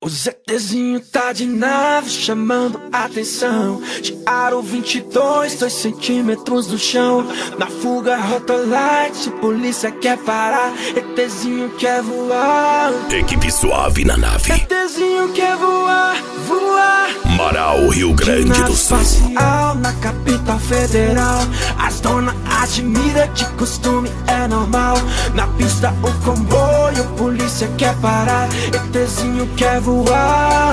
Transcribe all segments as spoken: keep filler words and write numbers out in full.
O ZTzinho tá de nave chamando atenção. De aro vinte e dois, dois centímetros do chão. Na fuga rota light, se polícia quer parar, ETzinho quer voar. Equipe Suave na nave. ETzinho quer voar, voar. Marau, Rio Grande do Sul. Espacial na capital federal. As donas admiram, de costume é normal. Na pista o comboio, polícia quer parar, ETzinho quer voar.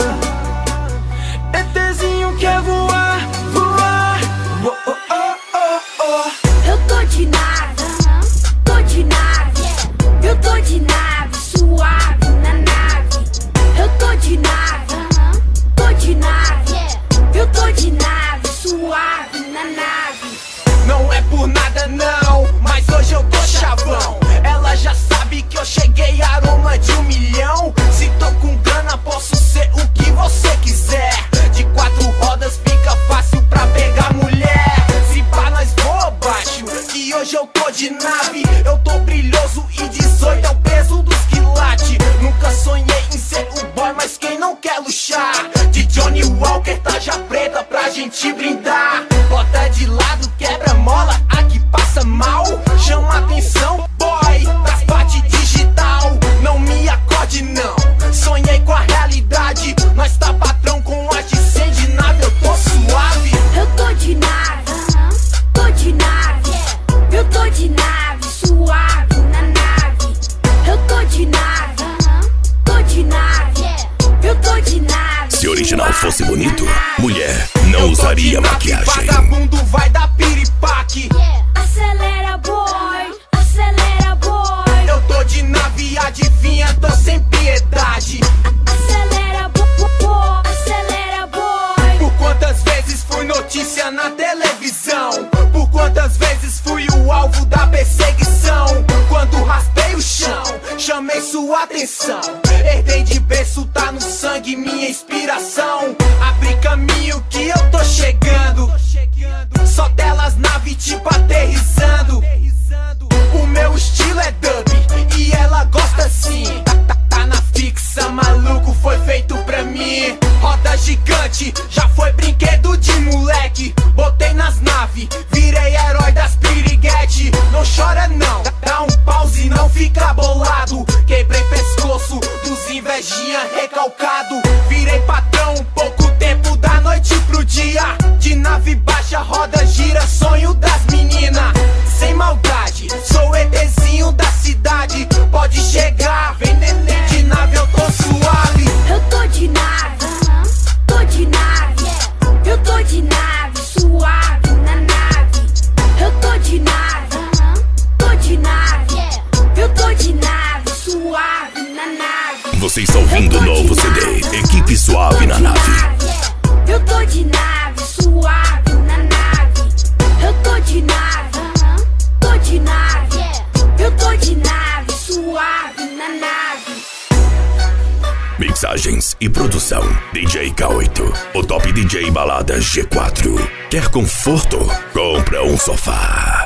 ETzinho quer voar, voar. Oh, oh, oh, oh, oh. Eu tô de nave, tô de nave. Eu tô de nave, suave na nave. Eu tô de nave, tô de nave. Eu tô de nave, suave na nave. Não é por nada não, mas hoje eu tô chavão. Ela já sabe que eu cheguei, aroma de um milhão. Se tô com grana posso ser o que você quiser. De quatro rodas fica fácil pra pegar mulher. Se pá nós voa baixo, e hoje eu tô de nave. Eu tô brilhoso e dezoito é o peso dos quilates. Nunca sonhei em ser o boy, mas quem não quer luxar? De Johnny Walker, tarja preta pra gente brindar. Bota de lado, quebra mola, aqui passa mal. Chama atenção, boy, pras parte digital. Não me acorde não, sonhei com a realidade. Nós tá patrão com as de cem de nave, eu tô suave. Eu tô de nave, tô de nave. Eu tô de nave, suave na nave. Eu tô de nave, tô de nave. Eu tô de nave. Se original fosse bonito, mulher não usaria maquiagem. Vagabundo vai dar piripaque. Acelera boy, acelera boy. Eu tô de nave, adivinha, tô sem piedade. Acelera boy, acelera boy. Por quantas vezes fui notícia na televisão? Por quantas vezes fui o alvo da perseguição? Quando raspei o chão, chamei sua atenção. Herdei de berço, tá no sangue, minha inspiração. Abri caminho que eu tô chegando. Só telas, nave tipo aterrissando. O meu estilo é dub e ela gosta assim. Tá, tá, tá na fixa, maluco, foi feito pra mim. Roda gigante, já foi brinquedo de moleque. Botei nas naves, virei herói das piriguete. Não chora não, dá um pause, não fica bolado. Quebrei pescoço dos invejinha recalcado. Virei patrão, pouco tempo da noite pro dia. De nave baixa, roda gira, sonho das meninas. Sem maldade, sou ETzinho da cidade. Pode chegar, vem neném, de nave eu tô suave. Eu tô de nave, tô de nave. Eu tô de nave, suave na nave. Eu tô de nave, tô de nave. Eu tô de nave, suave na nave. Você está ouvindo o novo C D, Equipe Suave na nave. Eu tô de nave, suave na nave. Eu tô de nave, tô de nave. Eu tô de nave, suave na nave. Mixagens e produção D J K oito, o top D J balada G quatro. Quer conforto? Compra um sofá.